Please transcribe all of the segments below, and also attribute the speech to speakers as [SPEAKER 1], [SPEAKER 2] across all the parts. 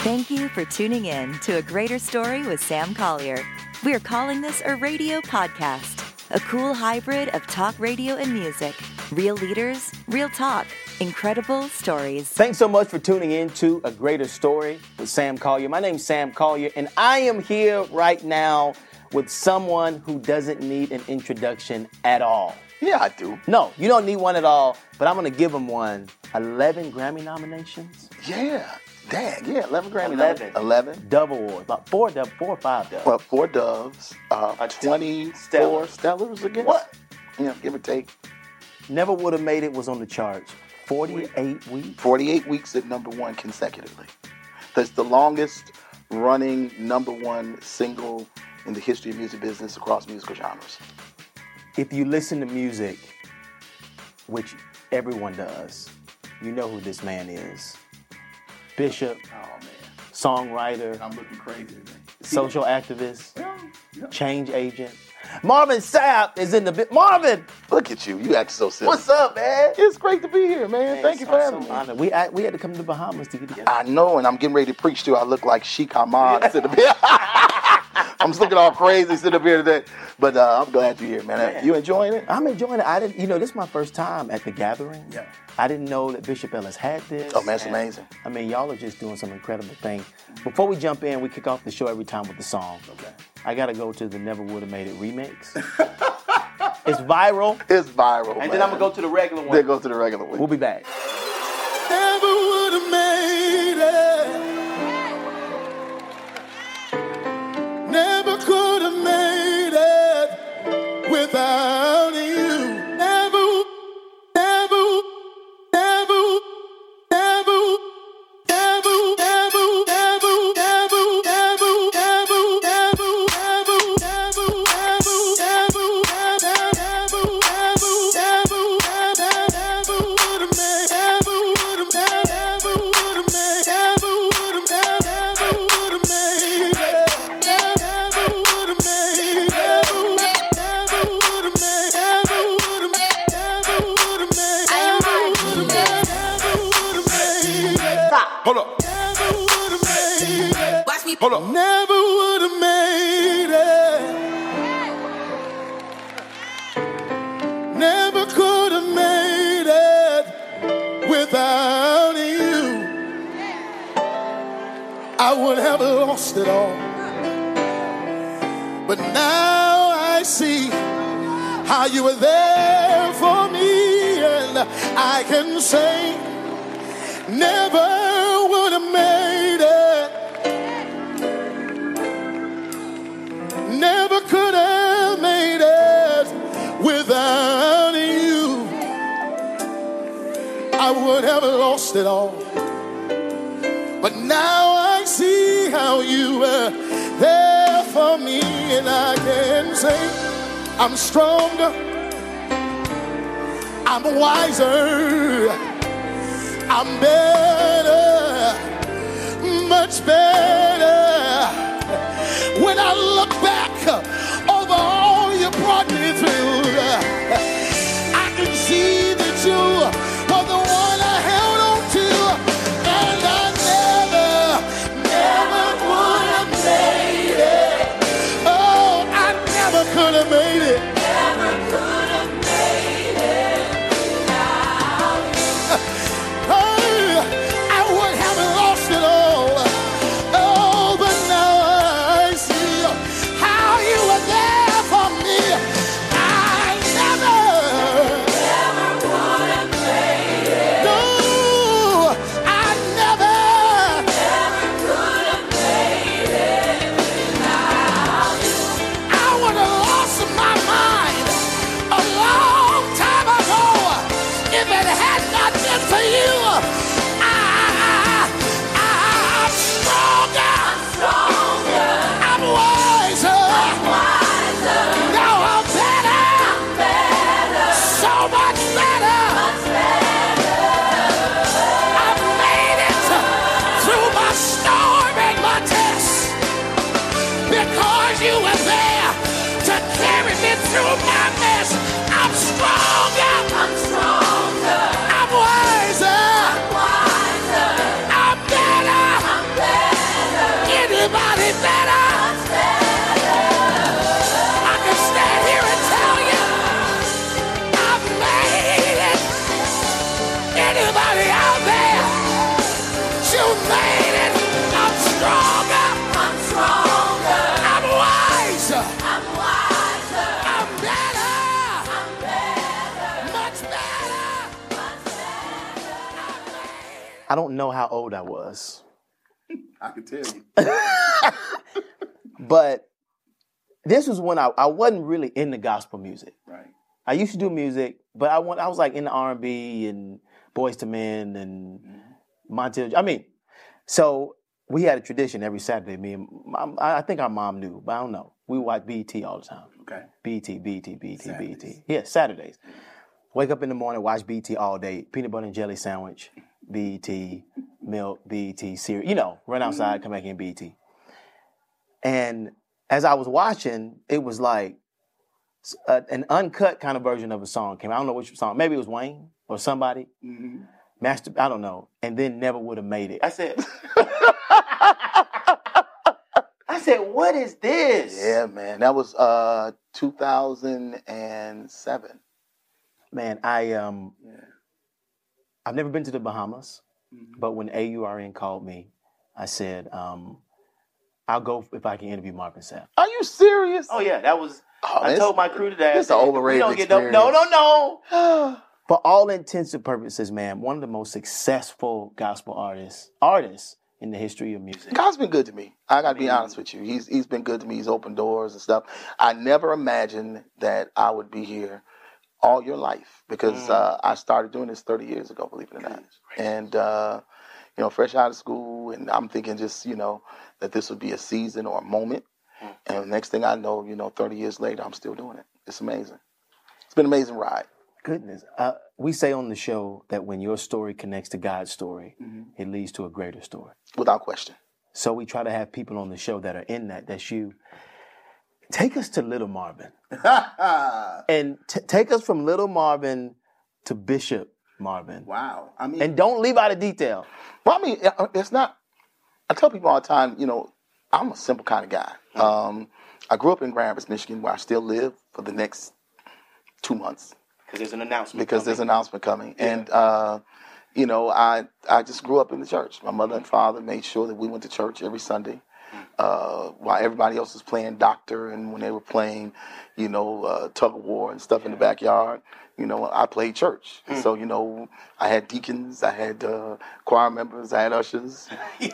[SPEAKER 1] Thank you for tuning in to A Greater Story with Sam Collier. We're calling this a radio podcast, a cool hybrid of talk radio and music. Real leaders, real talk, incredible stories.
[SPEAKER 2] Thanks so much for tuning in to A Greater Story with Sam Collier. My name's Sam Collier, and I am here right now with someone who doesn't need an introduction at all.
[SPEAKER 3] Yeah, I do.
[SPEAKER 2] No, you don't need one at all, but I'm going to give him one. 11 Grammy nominations?
[SPEAKER 3] Dang, 11 Grammy
[SPEAKER 2] 11.
[SPEAKER 3] 11.
[SPEAKER 2] Dove Awards, about four or five Doves.
[SPEAKER 3] Well, 4 Doves, 24 Stellars again.
[SPEAKER 2] What?
[SPEAKER 3] Yeah, give or take.
[SPEAKER 2] Never Would Have Made It was on the charts. 48 weeks.
[SPEAKER 3] 48 weeks at number one consecutively. That's the longest running number one single in the history of music business across musical genres.
[SPEAKER 2] If you listen to music, which everyone does, you know who this man is. Bishop,
[SPEAKER 3] Oh, man.
[SPEAKER 2] songwriter,
[SPEAKER 3] I'm looking crazy today.
[SPEAKER 2] social activist,
[SPEAKER 3] Yeah.
[SPEAKER 2] change agent. Marvin Sapp is in the bit. Marvin!
[SPEAKER 3] Look at you. You act so silly.
[SPEAKER 2] What's up, man?
[SPEAKER 3] It's great to be here, man. Thank you for having me.
[SPEAKER 2] Honored. We had to come to the Bahamas to get together.
[SPEAKER 3] I know, and I'm getting ready to preach to you. I look like Sheikh Ahmad sitting up here. I'm just looking all crazy sitting up here today. But I'm glad you're here, man. You enjoying it?
[SPEAKER 2] I'm enjoying it. This is my first time at the gathering.
[SPEAKER 3] Yeah.
[SPEAKER 2] I didn't know that Bishop Ellis had this.
[SPEAKER 3] Oh, man, it's
[SPEAKER 2] and,
[SPEAKER 3] amazing.
[SPEAKER 2] I mean, y'all are just doing some incredible things. Before we jump in, we kick off the show every time with the song.
[SPEAKER 3] Okay.
[SPEAKER 2] I got to go to the Never Would Have Made It remix. It's viral.
[SPEAKER 3] It's viral,
[SPEAKER 2] And then I'm going to go to the regular one.
[SPEAKER 3] Then go to the regular one.
[SPEAKER 2] We'll be back.
[SPEAKER 4] Never would have made it. Never could have made it without you. Never, never, never, never, never, never, never, never, never, never, never, never, never,
[SPEAKER 5] Hold up.
[SPEAKER 4] Watch me.
[SPEAKER 5] Hold up.
[SPEAKER 4] Never would have made it. Never could have made it without you. I would have lost it all. But now I see how you were there for me, and I can say never would have made it. Never could have made it without you. I would have lost it all. But now I see how you were there for me, and I can say I'm stronger, I'm wiser, I'm better, much better. When I look back over all you brought me through, I can see that you were the one I held on to, and I never would have made it. Oh, I never could have made it. Never could have made it without you. I would have lost it all. Oh, but now I see how you were there for me. I never would have made it. No, I never could have made it without you. I would have lost my mind a long time ago if it had not been for you. I'm stronger. I'm wiser. Now I'm better. So much better. I've made it through my storm and my tests because you were there to carry me through my mess. I'm stronger. I'm wiser.
[SPEAKER 2] I don't know how old I was.
[SPEAKER 3] I can tell you.
[SPEAKER 2] But this was when I wasn't really into gospel music.
[SPEAKER 3] Right.
[SPEAKER 2] I used to do music, but I was like into R&B and Boyz II Men and Montel. I mean, so we had a tradition every Saturday. Me and I think our mom knew, but I don't know. We watched BET all the time.
[SPEAKER 3] Okay.
[SPEAKER 2] BET.
[SPEAKER 3] Saturdays.
[SPEAKER 2] BET. Yeah, Saturdays. Wake up in the morning, watch BET all day. Peanut butter and jelly sandwich, BET, milk, BET, cereal. Run outside, come back in, BET. And as I was watching, it was like an uncut kind of version of a song came. I don't know which song. Maybe it was Wayne or somebody.
[SPEAKER 3] Mm-hmm.
[SPEAKER 2] Master, I don't know. And then never would have made it. I said, what is this?
[SPEAKER 3] Yeah, man. That was 2007.
[SPEAKER 2] Man, I've never been to the Bahamas, but when AURN called me, I said, I'll go if I can interview Marvin Sapp.
[SPEAKER 3] Are you serious?
[SPEAKER 2] Oh yeah, that was.
[SPEAKER 3] Oh,
[SPEAKER 2] I told my crew today.
[SPEAKER 3] It's an overrated experience.
[SPEAKER 2] No. For all intents and purposes, man, one of the most successful gospel artists in the history of music.
[SPEAKER 3] God's been good to me. I got to be honest with you. He's been good to me. He's opened doors and stuff. I never imagined that I would be here all your life because I started doing this 30 years ago, believe it or not. And, fresh out of school, and I'm thinking just, that this would be a season or a moment. And the next thing I know, 30 years later, I'm still doing it. It's amazing. It's been an amazing ride.
[SPEAKER 2] Goodness. We say on the show that when your story connects to God's story, it leads to a greater story.
[SPEAKER 3] Without question.
[SPEAKER 2] So we try to have people on the show that are in that's you. Take us to Little Marvin. And take us from Little Marvin to Bishop Marvin.
[SPEAKER 3] Wow.
[SPEAKER 2] And don't leave out a detail.
[SPEAKER 3] Well, it's not. I tell people all the time, I'm a simple kind of guy. I grew up in Grand Rapids, Michigan, where I still live for the next 2 months.
[SPEAKER 2] Because there's an announcement
[SPEAKER 3] coming.
[SPEAKER 2] Yeah.
[SPEAKER 3] And, I just grew up in the church. My mother and father made sure that we went to church every Sunday. While everybody else was playing doctor and when they were playing, tug of war and stuff in the backyard, I played church. So, I had deacons, I had choir members, I had ushers.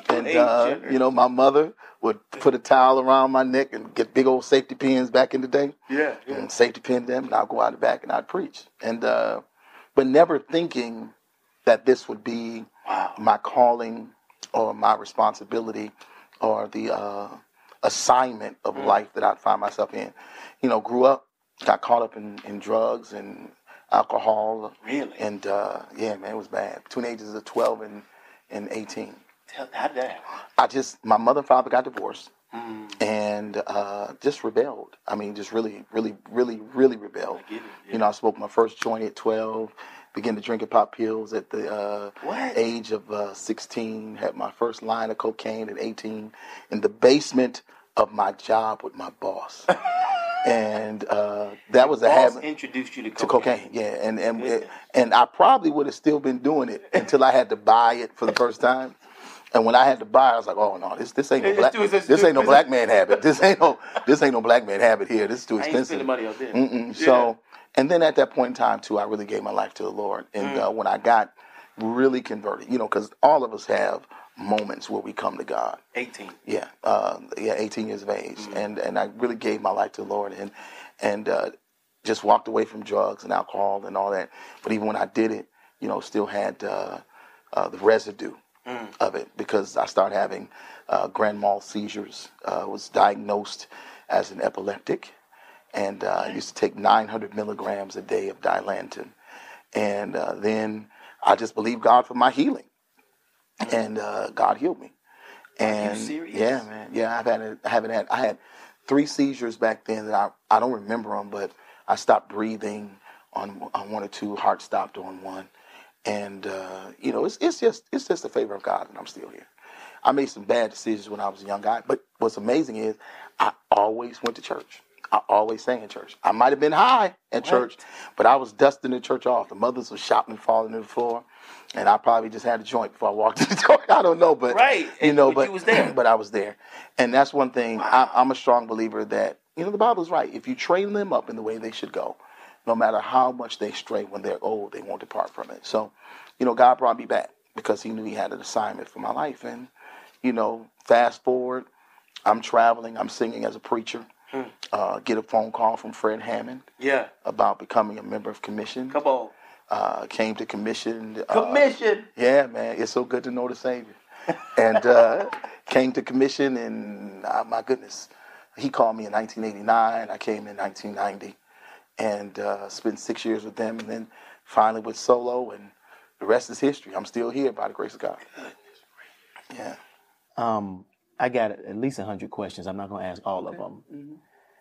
[SPEAKER 3] And, my mother would put a towel around my neck and get big old safety pins back in the day. Yeah. And safety pin them, and I'd go out the back and I'd preach. And, but never thinking that this would be my calling or my responsibility or the assignment of life that I'd find myself in. Grew up, got caught up in drugs and alcohol.
[SPEAKER 2] Really?
[SPEAKER 3] And, man, it was bad. Between ages of 12 and 18.
[SPEAKER 2] How did that happen?
[SPEAKER 3] My mother and father got divorced and just rebelled. Just really, really, really, really rebelled.
[SPEAKER 2] I get it.
[SPEAKER 3] I smoked my first joint at 12. Began to drinking pop pills at the age of 16. Had my first line of cocaine at 18 in the basement of my job with my boss. And that was a habit.
[SPEAKER 2] Introduced you to
[SPEAKER 3] cocaine. Yeah, and I probably would have still been doing it until I had to buy it for the first time. And when I had to buy it, I was like, "Oh no, this ain't no black man habit. This ain't no black man habit here. This is too expensive."
[SPEAKER 2] I ain't spending money out there.
[SPEAKER 3] Yeah. So. And then at that point in time, too, I really gave my life to the Lord. And when I got really converted, because all of us have moments where we come to God.
[SPEAKER 2] 18.
[SPEAKER 3] Yeah, 18 years of age. And I really gave my life to the Lord and just walked away from drugs and alcohol and all that. But even when I did it, still had the residue of it because I started having grand mal seizures. Was diagnosed as an epileptic. And I used to take 900 milligrams a day of Dilantin. And then I just believed God for my healing. And God healed me. And
[SPEAKER 2] are you serious?
[SPEAKER 3] Yeah, man. Yeah, I had 3 seizures back then that I don't remember them, but I stopped breathing on 1 or 2, heart stopped on 1. And it's just the favor of God that I'm still here. I made some bad decisions when I was a young guy, but what's amazing is I always went to church. I always sang in church. I might have been high at church, but I was dusting the church off. The mothers were shouting and falling to the floor, and I probably just had a joint before I walked in the door. I don't know, but
[SPEAKER 2] but you was there.
[SPEAKER 3] But I was there, and that's one thing. I'm a strong believer that the Bible's right. If you train them up in the way they should go, no matter how much they stray when they're old, they won't depart from it. So, God brought me back because he knew he had an assignment for my life. And, fast forward, I'm traveling, I'm singing as a preacher, get a phone call from Fred Hammond about becoming a member of Commission.
[SPEAKER 2] Come on.
[SPEAKER 3] Came to Commission.
[SPEAKER 2] Commission.
[SPEAKER 3] Yeah, man, it's so good to know the Savior. And came to Commission, and my goodness, he called me in 1989. I came in 1990, and spent 6 years with them, and then finally went solo, and the rest is history. I'm still here by the grace of God. Yeah.
[SPEAKER 2] I got at least 100 questions. I'm not going to ask all of them.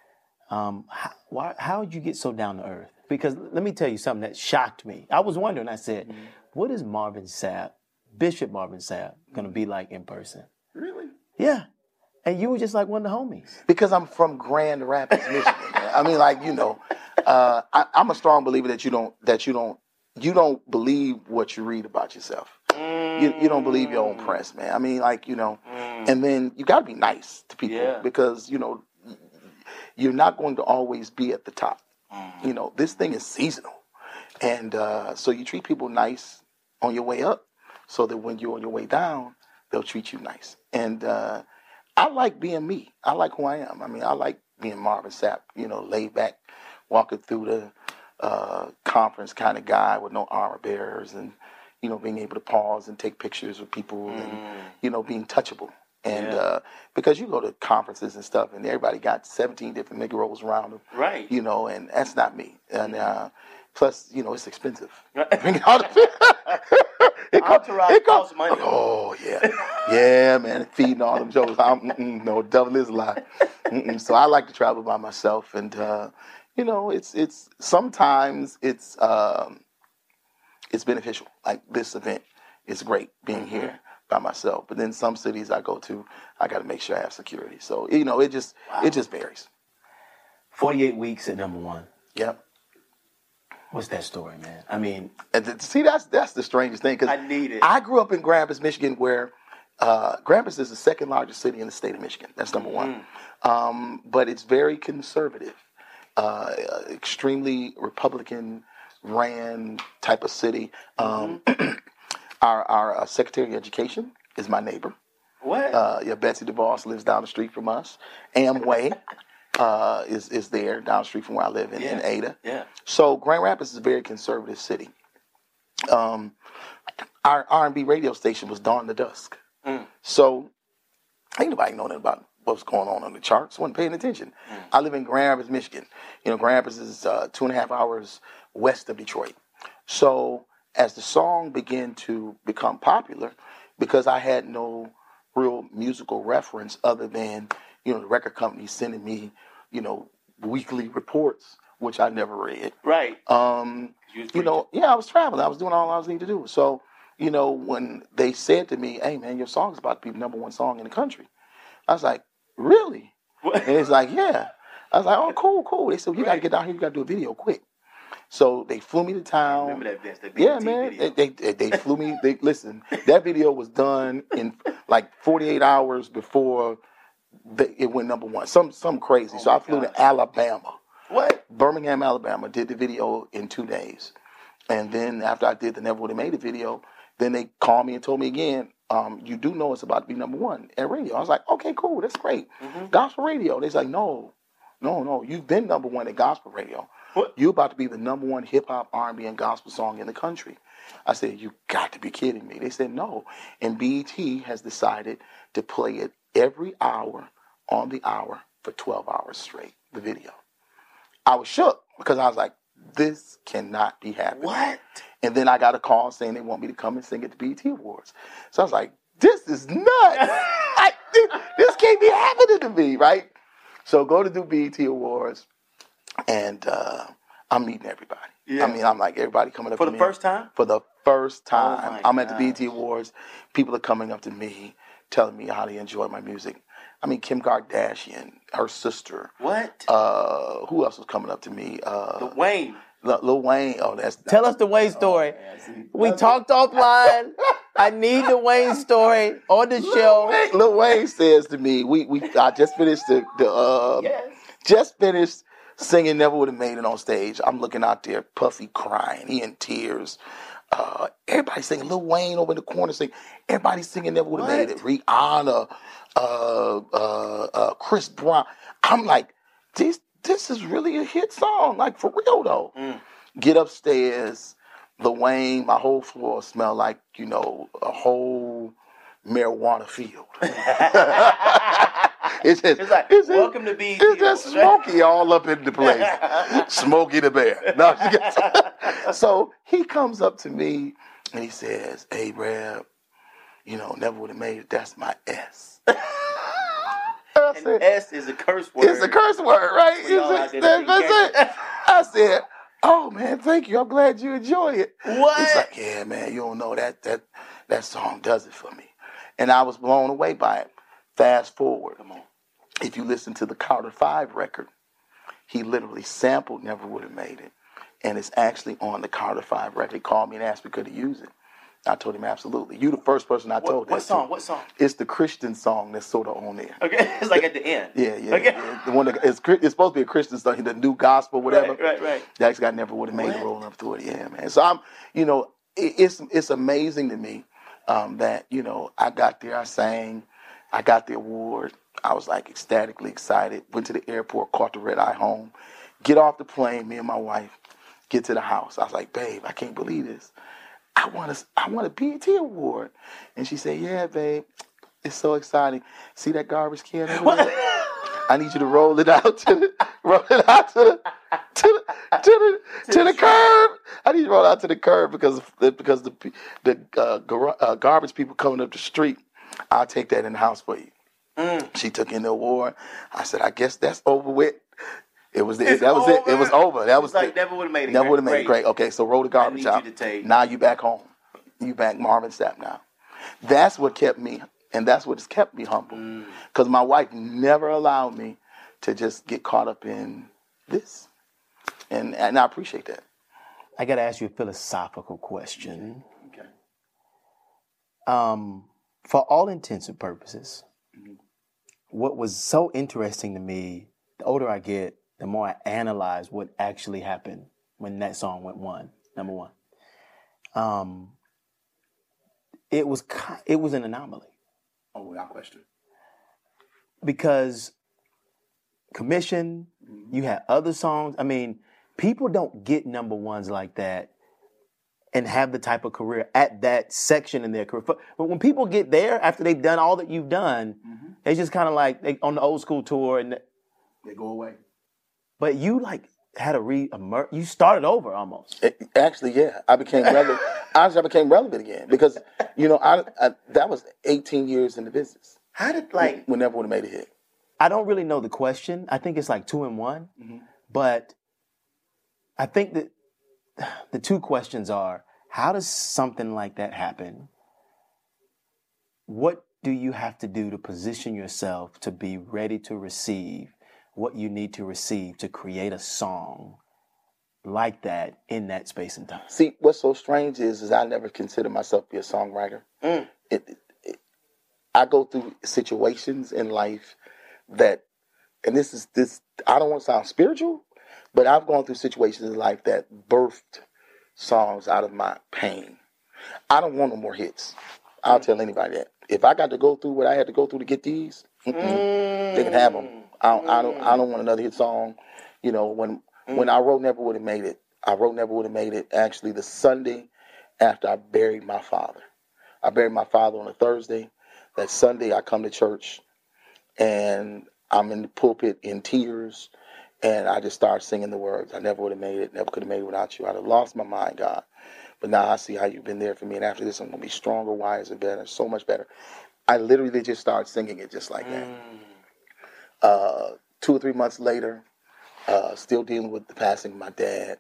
[SPEAKER 2] How did you get so down to earth? Because let me tell you something that shocked me. I was wondering, I said, what is Marvin Sapp, Bishop Marvin Sapp, going to be like in person?
[SPEAKER 3] Really?
[SPEAKER 2] Yeah. And you were just like one of the homies.
[SPEAKER 3] Because I'm from Grand Rapids, Michigan. I mean, I'm a strong believer that you don't believe what you read about yourself. You don't believe your own press, man. I mean, and then you got to be nice to people because, you're not going to always be at the top. This thing is seasonal. And so you treat people nice on your way up so that when you're on your way down, they'll treat you nice. And I like being me. I like who I am. I mean, I like being Marvin Sapp, laid back, walking through the conference kind of guy with no armor bearers and, being able to pause and take pictures with people and, being touchable. And because you go to conferences and stuff and everybody got 17 different Negroes around them. Right. And that's not me. And plus, it's expensive. Bring all the
[SPEAKER 2] It costs money.
[SPEAKER 3] Oh, yeah. Yeah, man. Feeding all them jokes. No, devil is a lie. So I like to travel by myself. And, it's sometimes it's beneficial. Like this event is great being here by myself. But then some cities I go to, I got to make sure I have security. So, it just varies.
[SPEAKER 2] 48 weeks at number one.
[SPEAKER 3] Yep.
[SPEAKER 2] What's that story, man? I mean,
[SPEAKER 3] see, that's the strangest thing. Cause
[SPEAKER 2] I need it.
[SPEAKER 3] I grew up in Grand Rapids, Michigan, where Grand Rapids is the second largest city in the state of Michigan. That's number one. But it's very conservative, extremely Republican ran type of city. Our Secretary of Education is my neighbor.
[SPEAKER 2] What?
[SPEAKER 3] Betsy DeVos lives down the street from us. Amway is there down the street from where I live in Ada. Yeah. So Grand Rapids is a very conservative city. Our R&B radio station was Dawn to Dusk. So ain't nobody know nothing about what's going on the charts. Wasn't paying attention. I live in Grand Rapids, Michigan. Grand Rapids is 2.5 hours west of Detroit. So as the song began to become popular, because I had no real musical reference other than, the record company sending me, weekly reports, which I never read. Right. I was traveling. I was doing all I was needed to do. So, when they said to me, hey, man, your song's about to be the number one song in the country. I was like, really? What? And it's like, yeah. I was like, oh, cool. They said, you got to get down here. You got to do a video quick. So they flew me to town.
[SPEAKER 2] Remember that Vince, that
[SPEAKER 3] yeah, man. They flew me. Listen, that video was done in like 48 hours before it went number one. Some crazy. So I flew to Alabama.
[SPEAKER 2] What?
[SPEAKER 3] Birmingham, Alabama. Did the video in 2 days. And then after I did the Never Would Have Made It video, then they called me and told me again, you do know it's about to be number one at radio. I was like, okay, cool. That's great. Gospel radio. They're like, no. You've been number one at gospel radio. What? You're about to be the number one hip-hop, R&B, and gospel song in the country. I said, you got to be kidding me. They said, no. And BET has decided to play it every hour on the hour for 12 hours straight, the video. I was shook because I was like, this cannot be happening.
[SPEAKER 2] What?
[SPEAKER 3] And then I got a call saying they want me to come and sing at the BET Awards. So I was like, this is nuts. This can't be happening to me, right? So go to do BET Awards. And I'm meeting everybody. Yeah. I mean, I'm like, everybody coming up to me.
[SPEAKER 2] For the first time?
[SPEAKER 3] For the first time. I'm at the BET Awards. People are coming up to me, telling me how they enjoy my music. I mean, Kim Kardashian, her sister.
[SPEAKER 2] What?
[SPEAKER 3] Who else was coming up to me?
[SPEAKER 2] Lil Wayne.
[SPEAKER 3] Lil Wayne. Oh,
[SPEAKER 2] Tell us the Wayne story. We talked offline. I need the Wayne story on the show.
[SPEAKER 3] Lil Wayne says to me, I just finished just finished singing Never Would Have Made It on stage. I'm looking out there, Puffy crying, he in tears. everybody singing. Lil Wayne over in the corner singing. Everybody singing Never Would Have Made It. Rihanna, Chris Brown. I'm like, this is really a hit song, like for real though. Get upstairs, Lil Wayne, my whole floor smelled like, a whole marijuana field. It's
[SPEAKER 2] welcome to BET.
[SPEAKER 3] It's just Smokey all up in the place. Smokey the Bear. No, so he comes up to me and he says, "Hey, Reb, Never Would Have Made It. That's my S."
[SPEAKER 2] And S is a curse word.
[SPEAKER 3] It's a curse word, right? That's it. I said, "Oh man, thank you. I'm glad you enjoy it."
[SPEAKER 2] What?
[SPEAKER 3] He's like, "Yeah, man, you don't know that song does it for me," and I was blown away by it. Fast forward. Come on. If you listen to the Carter 5 record, he literally sampled Never Would Have Made It, and it's actually on the Carter 5 record. He called me and asked me could he use it. I told him absolutely. You the first person I told that.
[SPEAKER 2] What song?
[SPEAKER 3] To.
[SPEAKER 2] What song?
[SPEAKER 3] It's the Christian song that's sort of on there.
[SPEAKER 2] Okay, it's like at the end.
[SPEAKER 3] Yeah.
[SPEAKER 2] Okay.
[SPEAKER 3] Yeah. The one that it's supposed to be a Christian song, the new gospel, whatever.
[SPEAKER 2] Right.
[SPEAKER 3] That guy Never Would Have Made It rolling up through it. Yeah, man. So I'm, it's amazing to me that I got there, I sang, I got the award. I was like ecstatically excited. Went to the airport, caught the red eye home. Get off the plane, me and my wife get to the house. I was like, "Babe, I can't believe this. I want a BET award." And she said, "Yeah, babe, it's so exciting. See that garbage can over there? I need you to roll it out to the curb. I need you to roll it out to the curb because the garbage people coming up the street. I'll take that in the house for you." She took in the award. I said, "I guess that's over with." It was it. That was it. It was over. That was
[SPEAKER 2] like Never Would Have Made It.
[SPEAKER 3] Never Would Have Made It. Great. Okay, so roll the garbage out. Now you back home. You back Marvin Sapp now. That's what kept me, and that's what has kept me humble. Because my wife never allowed me to just get caught up in this, and I appreciate that.
[SPEAKER 2] I got to ask you a philosophical question.
[SPEAKER 3] Okay.
[SPEAKER 2] For all intents and purposes, what was so interesting to me, the older I get, the more I analyze what actually happened when that song went number one. It was an anomaly.
[SPEAKER 3] Oh, without question.
[SPEAKER 2] Because Commission, you had other songs. I mean, people don't get number ones like that and have the type of career at that section in their career. But when people get there after they've done all that you've done, they just kind of like they on the old school tour and
[SPEAKER 3] they go away.
[SPEAKER 2] But you like had you started over almost.
[SPEAKER 3] Actually, yeah, I became relevant. Honestly, I became relevant again because I that was 18 years in the business.
[SPEAKER 2] How did
[SPEAKER 3] we Never Would Have Made a hit?
[SPEAKER 2] I don't really know the question. I think it's like 2 in 1, but I think that the two questions are: how does something like that happen? What do you have to do to position yourself to be ready to receive what you need to receive to create a song like that in that space and time?
[SPEAKER 3] See, what's so strange is I never considered myself to be a songwriter. I go through situations in life that, and this I don't want to sound spiritual, but I've gone through situations in life that birthed songs out of my pain. I don't want no more hits. I'll tell anybody that. If I got to go through what I had to go through to get these, they can have them. I don't want another hit song. When I wrote Never Would Have Made It, I wrote Never Would Have Made It actually the Sunday after I buried my father. I buried my father on a Thursday. That Sunday I come to church and I'm in the pulpit in tears and I just start singing the words. I never would have made it, never could have made it without you. I'd have lost my mind, God. But now I see how you've been there for me, and after this I'm going to be stronger, wiser, better, so much better. I literally just started singing it just like that. 2 or 3 months later, still dealing with the passing of my dad,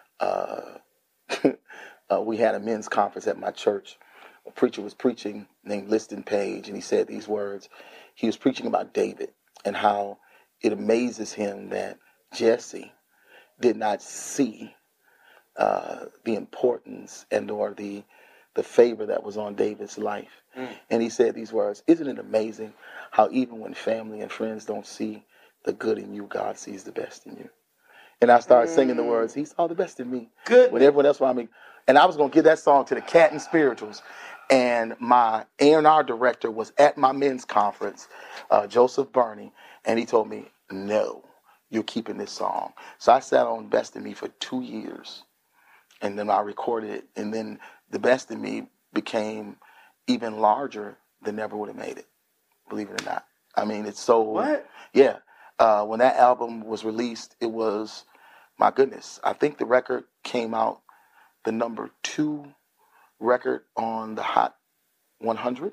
[SPEAKER 3] we had a men's conference at my church. A preacher was preaching named Liston Page, and he said these words. He was preaching about David and how it amazes him that Jesse did not see the importance and or the favor that was on David's life. And he said these words, "Isn't it amazing how even when family and friends don't see the good in you, God sees the best in you?" And I started singing the words, "He saw the best in me."
[SPEAKER 2] Good.
[SPEAKER 3] When everyone else around me, And I was going to give that song to the Canton Spirituals. And my A&R director was at my men's conference, Joseph Burney, and he told me, no, you're keeping this song. So I sat on Best in Me for 2 years, and then I recorded it. And then the Best in Me became even larger than Never Would Have Made It, believe it or not. I mean, it's so...
[SPEAKER 2] What?
[SPEAKER 3] Yeah. When that album was released, it was, my goodness, I think the record came out the number 2 record on the Hot 100.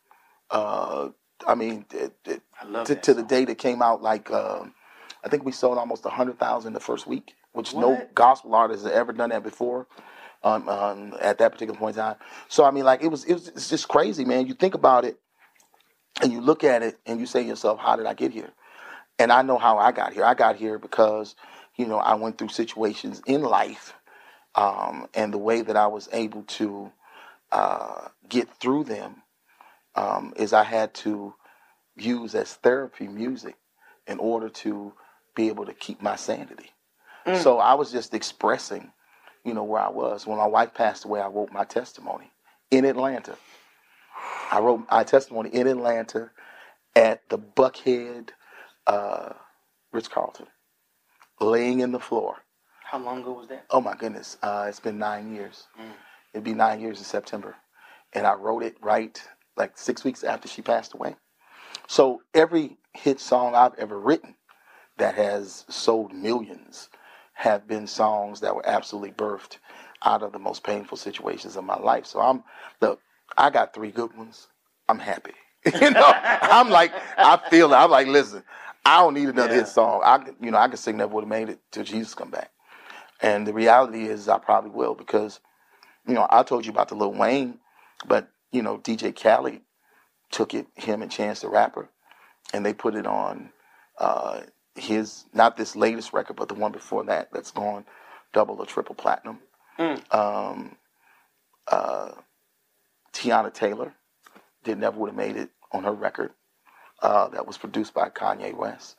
[SPEAKER 3] I mean,
[SPEAKER 2] I love
[SPEAKER 3] to the date it came out, like, I think we sold almost 100,000 the first week, which no gospel artist has ever done that before at that particular point in time. So, I mean, like, it's just crazy, man. You think about it, and you look at it, and you say to yourself, how did I get here? And I know how I got here. I got here because, you know, I went through situations in life, and the way that I was able to get through them is I had to use as therapy music in order to be able to keep my sanity. So I was just expressing, you know, where I was. When my wife passed away, I wrote my testimony in Atlanta. I wrote my testimony in Atlanta at the Buckhead Ritz-Carlton, laying in the floor.
[SPEAKER 2] How long ago was that?
[SPEAKER 3] Oh, my goodness. It's been 9 years. It'd be 9 years in September. And I wrote it right like 6 weeks after she passed away. So every hit song I've ever written that has sold millions have been songs that were absolutely birthed out of the most painful situations of my life. So I got 3 good ones. I'm happy. You know, I feel it. I'm like, listen, I don't need another hit song. I can sing Never Would Have Made It till Jesus come back. And the reality is I probably will, because, you know, I told you about the Lil Wayne, but, you know, DJ Khaled took it, him and Chance the Rapper, and they put it on his, not this latest record, but the one before that, that's gone double or triple platinum. Tiana Taylor did Never Would Have Made It on her record that was produced by Kanye West.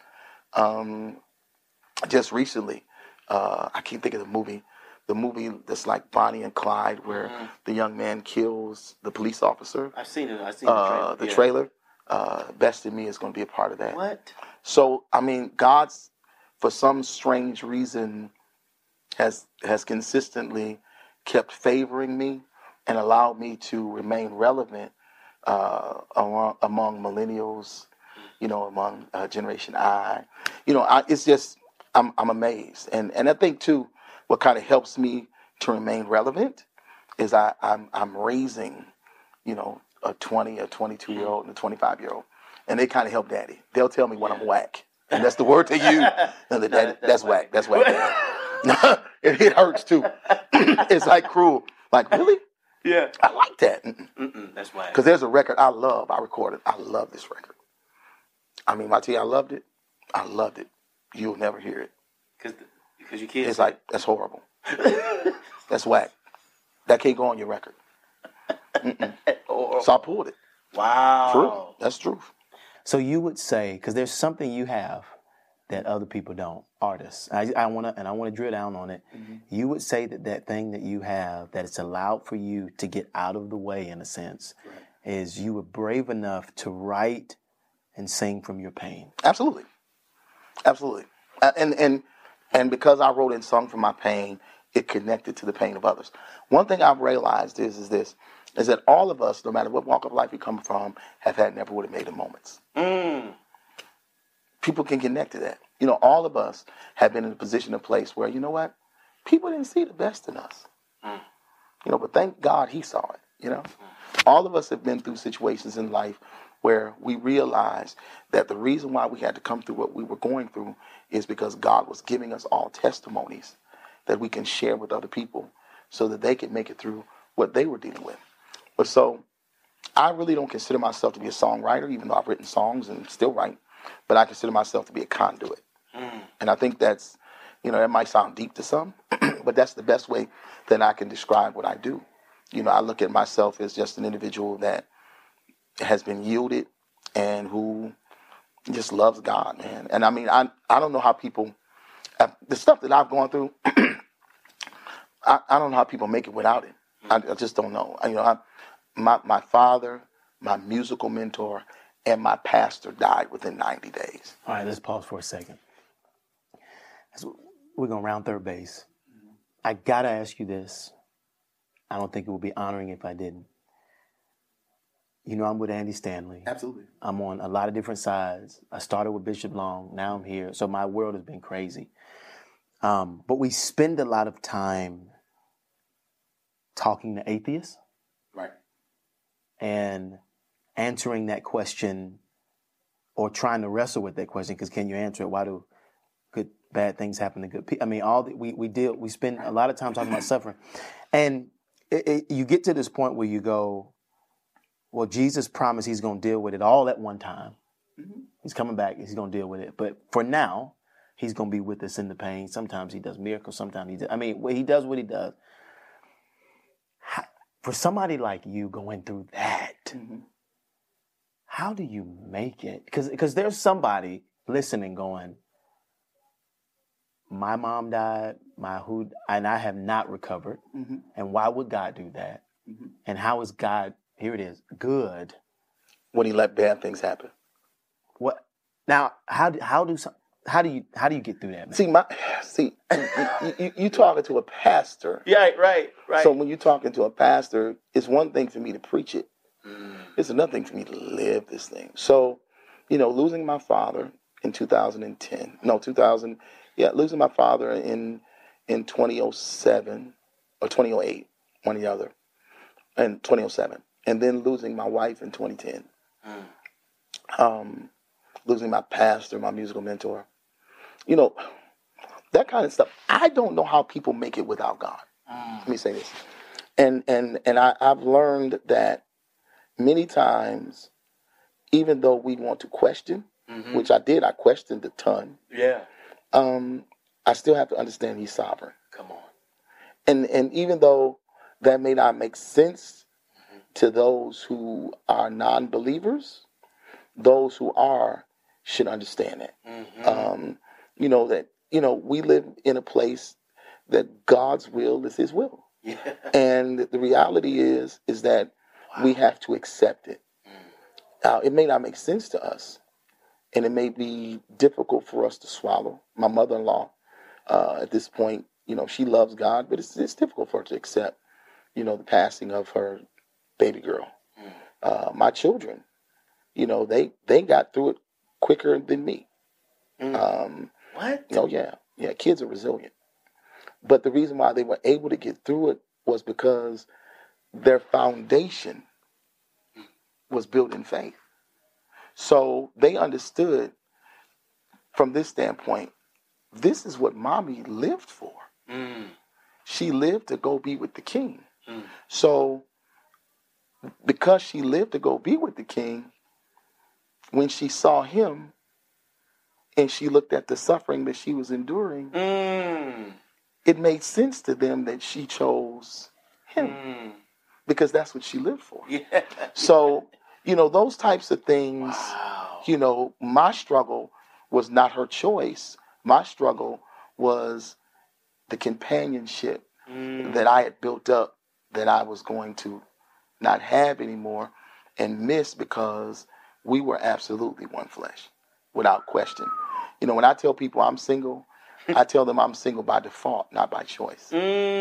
[SPEAKER 3] Just recently, I can't think of the movie that's like Bonnie and Clyde, where the young man kills the police officer.
[SPEAKER 2] I've seen it. I've seen the
[SPEAKER 3] trailer. Best in Me is going to be a part of that.
[SPEAKER 2] What?
[SPEAKER 3] So, I mean, God's, for some strange reason, has consistently kept favoring me and allowed me to remain relevant among millennials, you know, among Generation I. You know, it's just, I'm amazed. And I think, too, what kind of helps me to remain relevant is I'm raising, you know, a 20, a 22-year-old, and a 25-year-old. And they kind of help daddy. They'll tell me when I'm whack. And that's the word they use. And that's whack. That's whack. It hurts, too. It's like cruel. Like, really?
[SPEAKER 2] Yeah.
[SPEAKER 3] I like that.
[SPEAKER 2] That's whack.
[SPEAKER 3] Because there's a record I love. I recorded. I love this record. I mean, I tell you, I loved it. I loved it. You'll never hear it.
[SPEAKER 2] Because you can't.
[SPEAKER 3] It's like, that's horrible. That's whack. That can't go on your record. So I pulled it.
[SPEAKER 2] Wow.
[SPEAKER 3] True. That's true.
[SPEAKER 2] So you would say, because there's something you have that other people don't, artists. I want to drill down on it. You would say that thing that you have, that it's allowed for you to get out of the way, in a sense, is you were brave enough to write and sing from your pain.
[SPEAKER 3] Absolutely. Absolutely. And because I wrote and sung from my pain, it connected to the pain of others. One thing I've realized is that all of us, no matter what walk of life we come from, have had Never Would Have Made It moments. People can connect to that. You know, all of us have been in a position, a place where, you know what, people didn't see the best in us. You know, but thank God he saw it, you know. All of us have been through situations in life where we realized that the reason why we had to come through what we were going through is because God was giving us all testimonies that we can share with other people so that they can make it through what they were dealing with. But so I really don't consider myself to be a songwriter, even though I've written songs and still write, but I consider myself to be a conduit. And I think that's, you know, that might sound deep to some, but that's the best way that I can describe what I do. You know, I look at myself as just an individual that has been yielded and who just loves God, man. And I mean, I don't know how people, the stuff that I've gone through, I don't know how people make it without it. I just don't know. My father, my musical mentor, and my pastor died within 90 days.
[SPEAKER 2] All right, let's pause for a second. We're going to round third base. I got to ask you this. I don't think it would be honoring if I didn't. You know, I'm with Andy Stanley.
[SPEAKER 3] Absolutely.
[SPEAKER 2] I'm on a lot of different sides. I started with Bishop Long. Now I'm here. So my world has been crazy. But we spend a lot of time talking to atheists.
[SPEAKER 3] Right.
[SPEAKER 2] And answering that question or trying to wrestle with that question, because can you answer it? Why do bad things happen to good people? I mean, we spend a lot of time talking about suffering. And you get to this point where you go, well, Jesus promised he's going to deal with it all at one time. Mm-hmm. He's coming back. He's going to deal with it. But for now, he's going to be with us in the pain. Sometimes he does miracles. Sometimes he does what he does. For somebody like you going through that, mm-hmm. How do you make it? Because there's somebody listening going, my mom died, and I have not recovered. Mm-hmm. And why would God do that? Mm-hmm. And how is God, here it is, good
[SPEAKER 3] when he let bad things happen?
[SPEAKER 2] What now? How do you get through that, man?
[SPEAKER 3] You talking to a pastor.
[SPEAKER 2] Yeah, right.
[SPEAKER 3] So when you're talking to a pastor, it's one thing for me to preach it. It's another thing for me to live this thing. So, losing my father in 2010. Losing my father in 2007 or 2008, one or the other, and 2007. And then losing my wife in 2010. Losing my pastor, my musical mentor. That kind of stuff. I don't know how people make it without God. Let me say this. And I've learned that many times, even though we want to question, mm-hmm. which I did, I questioned a ton.
[SPEAKER 2] Yeah.
[SPEAKER 3] I still have to understand he's sovereign.
[SPEAKER 2] Come on.
[SPEAKER 3] And even though that may not make sense mm-hmm. to those who are non-believers, those who are should understand that. Mm-hmm. We live in a place that God's will is his will. Yeah. And the reality is that we have to accept it. It may not make sense to us, and it may be difficult for us to swallow. My mother-in-law, at this point, she loves God, but it's difficult for her to accept, the passing of her baby girl. My children, they got through it quicker than me.
[SPEAKER 2] What?
[SPEAKER 3] Oh, yeah. Yeah, kids are resilient. But the reason why they were able to get through it was because their foundation was built in faith. So they understood from this standpoint, this is what mommy lived for. She lived to go be with the king. So because she lived to go be with the king, when she saw him and she looked at the suffering that she was enduring, it made sense to them that she chose him because that's what she lived for. Yeah. So, those types of things, wow. My struggle was not her choice. My struggle was the companionship that I had built up that I was going to not have anymore and miss because we were absolutely one flesh, without question. When I tell people I'm single, I tell them I'm single by default, not by choice.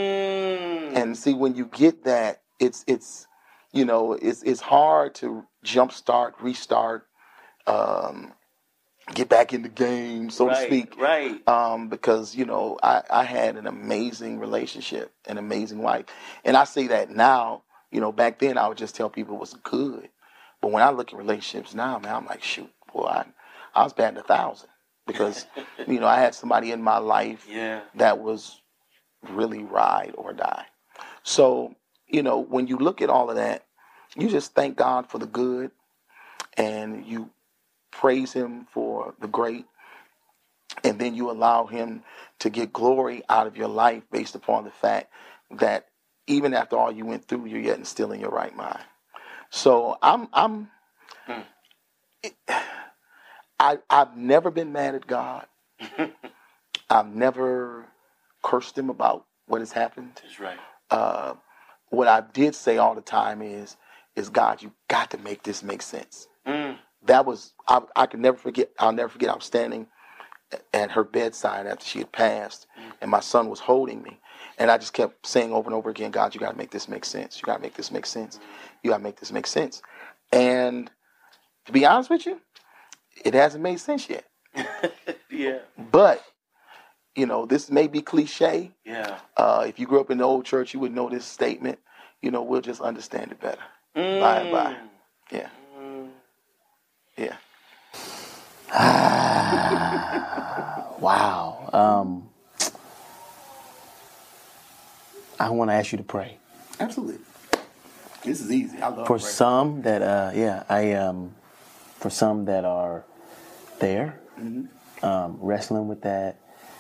[SPEAKER 3] And see, when you get that, it's hard to jumpstart, restart, get back in the game, so to speak.
[SPEAKER 2] Right.
[SPEAKER 3] Because, I had an amazing relationship, an amazing wife. And I say that now, back then I would just tell people it was good. But when I look at relationships now, man, I'm like, shoot, boy, I was batting 1,000. Because, I had somebody in my life that was really ride or die. So, when you look at all of that, you just thank God for the good and you praise him for the great. And then you allow him to get glory out of your life based upon the fact that even after all you went through, you're yet still in your right mind. So I've never been mad at God. I've never cursed him about what has happened.
[SPEAKER 2] That's right.
[SPEAKER 3] What I did say all the time is God, you got to make this make sense. That was, I can never forget. I'll never forget. I was standing at her bedside after she had passed, and my son was holding me, and I just kept saying over and over again, God, you got to make this make sense. You got to make this make sense. You got to make this make sense. And to be honest with you, it hasn't made sense yet.
[SPEAKER 2] Yeah.
[SPEAKER 3] But, you know, this may be cliche.
[SPEAKER 2] Yeah.
[SPEAKER 3] If you grew up in the old church, you would know this statement. You know, we'll just understand it better by and by. Yeah. Yeah.
[SPEAKER 2] Wow. I want to ask you to pray.
[SPEAKER 3] Absolutely. This is easy. I love
[SPEAKER 2] For
[SPEAKER 3] prayer.
[SPEAKER 2] some that, for some that are there, wrestling with that,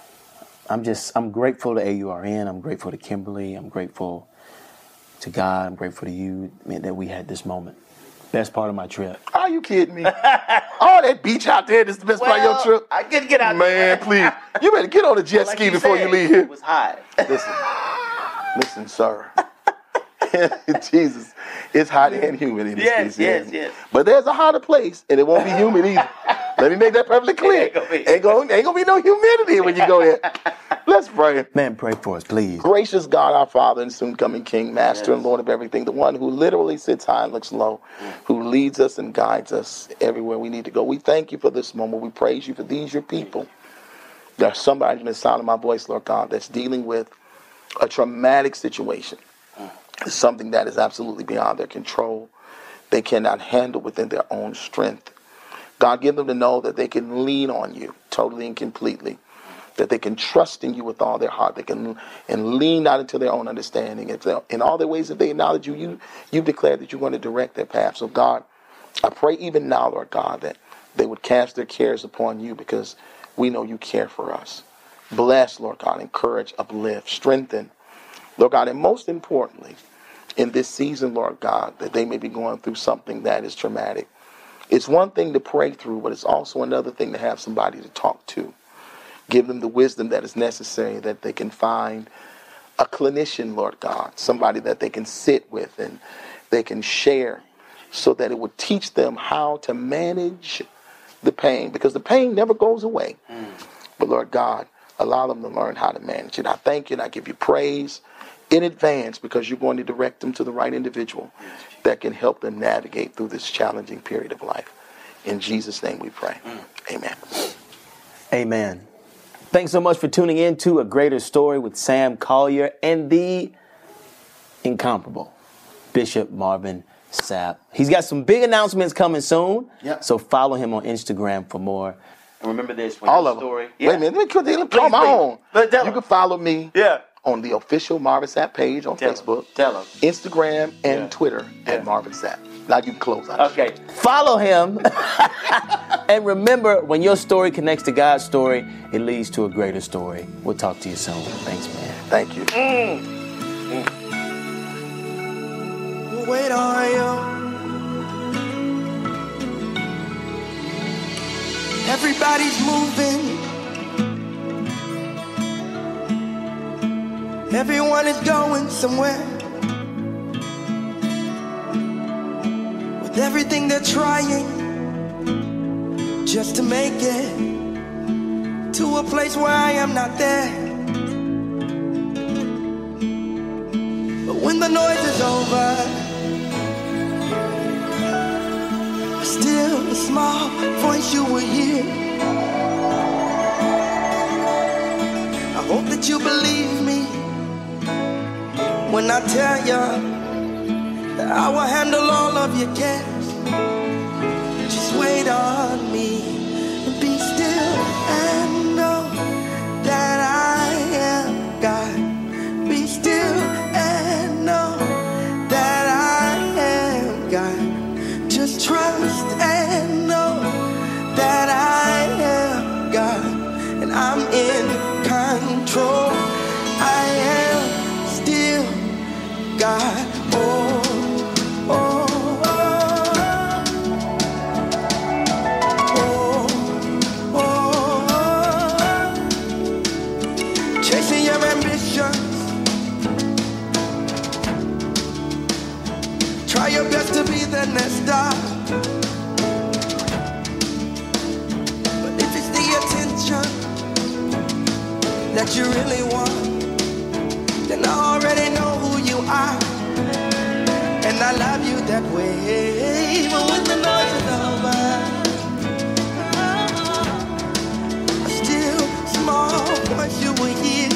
[SPEAKER 2] I'm grateful to AURN. I'm grateful to Kimberly. I'm grateful to God. I'm grateful to you, man, that we had this moment. Best part of my trip.
[SPEAKER 3] Are you kidding me? Oh, that beach out there, this is the best part of your trip?
[SPEAKER 2] I could get out
[SPEAKER 3] Man, please. You better get on a jet ski before you leave here.
[SPEAKER 2] It was hot.
[SPEAKER 3] Listen, sir. Jesus, it's hot and humid in this piece.
[SPEAKER 2] Yes.
[SPEAKER 3] But there's a hotter place, and it won't be humid either. Let me make that perfectly clear. Ain't gonna be no humidity when you go there. Let's pray.
[SPEAKER 2] Man, pray for us, please.
[SPEAKER 3] Gracious God, our Father and soon coming King, Master and Lord of everything, the one who literally sits high and looks low, who leads us and guides us everywhere we need to go. We thank you for this moment. We praise you for these, your people. There's somebody in the sound of my voice, Lord God, that's dealing with a traumatic situation. It's something that is absolutely beyond their control. They cannot handle within their own strength. God, give them to know that they can lean on you totally and completely, that they can trust in you with all their heart. They can and lean not into their own understanding. In all their ways, if they acknowledge you, you've declared that you're going to direct their path. So, God, I pray even now, Lord God, that they would cast their cares upon you because we know you care for us. Bless, Lord God, encourage, uplift, strengthen, Lord God, and most importantly, in this season, Lord God, that they may be going through something that is traumatic. It's one thing to pray through, but it's also another thing to have somebody to talk to. Give them the wisdom that is necessary, that they can find a clinician, Lord God, somebody that they can sit with and they can share so that it would teach them how to manage the pain, because the pain never goes away. But Lord God, allow them to learn how to manage it. I thank you and I give you praise in advance because you're going to direct them to the right individual that can help them navigate through this challenging period of life. In Jesus' name we pray. Amen.
[SPEAKER 2] Amen. Thanks so much for tuning in to A Greater Story with Sam Collier and the incomparable Bishop Marvin Sapp. He's got some big announcements coming soon. Yep. So follow him on Instagram for more. And remember this. When
[SPEAKER 3] all of them. Wait a minute. Let me call my own. You can follow me on the official Marvin Sapp page on Facebook.
[SPEAKER 2] Tell him.
[SPEAKER 3] Instagram and Twitter at Marvin Sapp. Now you can close out.
[SPEAKER 2] Okay. Follow him. And remember, when your story connects to God's story, it leads to a greater story. We'll talk to you soon. Thanks, man.
[SPEAKER 3] Thank you.
[SPEAKER 4] Wait on you. Everybody's moving. Everyone is going somewhere. With everything they're trying just to make it to a place where I am not there. But when the noise is over, still a small voice you will hear. I hope that you believe me when I tell you that I will handle all of your cares. Just wait on me and be still and know that I am God. Be still and know that I am God. Just trust and know that I am God, and I'm in control. I am still God. Oh, oh, oh, oh.
[SPEAKER 5] Try your best to be the next star. But if it's the attention that you really want, then I already know who you are, and I love you that way. Even when the noise is over, a still small voice you will hear.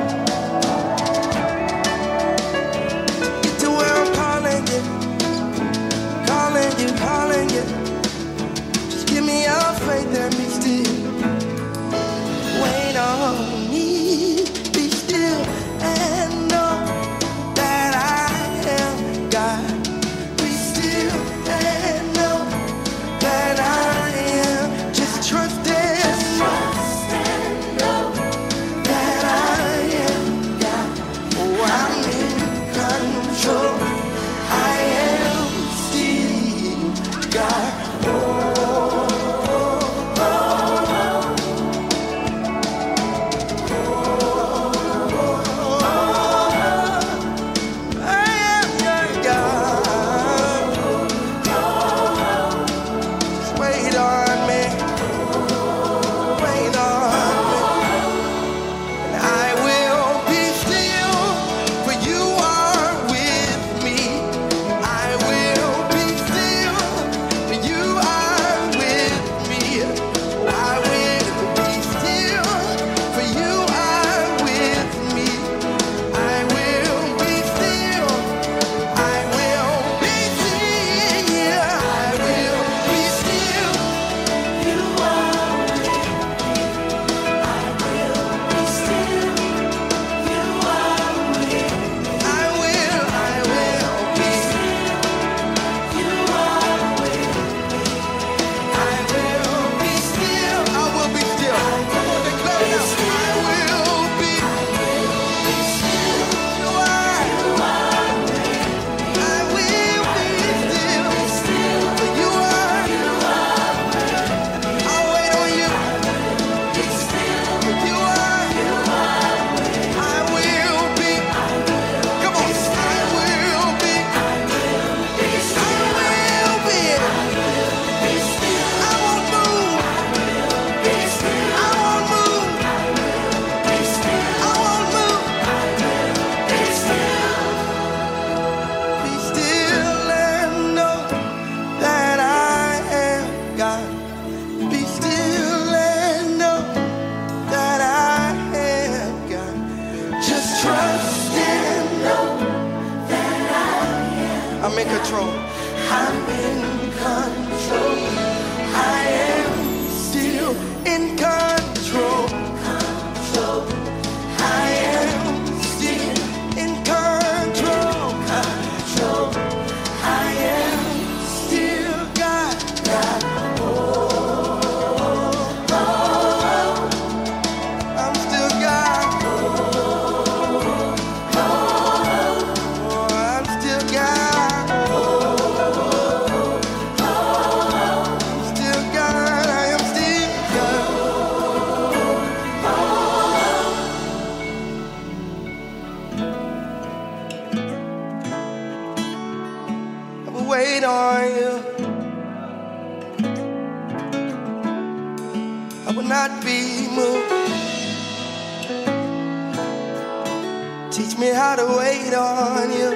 [SPEAKER 5] Get to where I'm calling you, calling you, calling you. Just give me your faith and be still. Wait on me, be still, and know that I am God. Be still and know that I am. Just trust and know that I am God. Oh, I'm in control. I am still God. I'm in control. I'm in control. I am still in control. I am still in control. I am still God. I'm still God. I'm still God. Still God. I am still God. I will wait on you. I will not be moved. Teach me how to wait on you.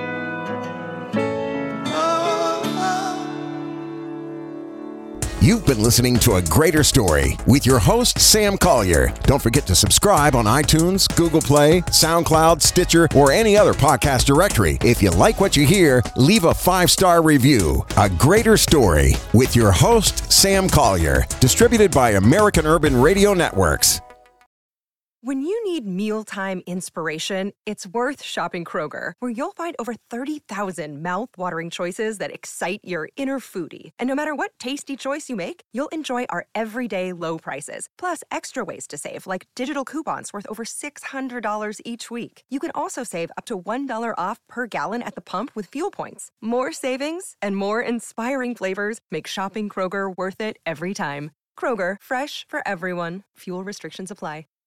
[SPEAKER 6] You've been listening to A Greater Story with your host, Sam Collier. Don't forget to subscribe on iTunes, Google Play, SoundCloud, Stitcher, or any other podcast directory. If you like what you hear, leave a 5-star review. A Greater Story with your host, Sam Collier. Distributed by American Urban Radio Networks.
[SPEAKER 7] When you need mealtime inspiration, it's worth shopping Kroger, where you'll find over 30,000 mouth-watering choices that excite your inner foodie. And no matter what tasty choice you make, you'll enjoy our everyday low prices, plus extra ways to save, like digital coupons worth over $600 each week. You can also save up to $1 off per gallon at the pump with fuel points. More savings and more inspiring flavors make shopping Kroger worth it every time. Kroger, fresh for everyone. Fuel restrictions apply.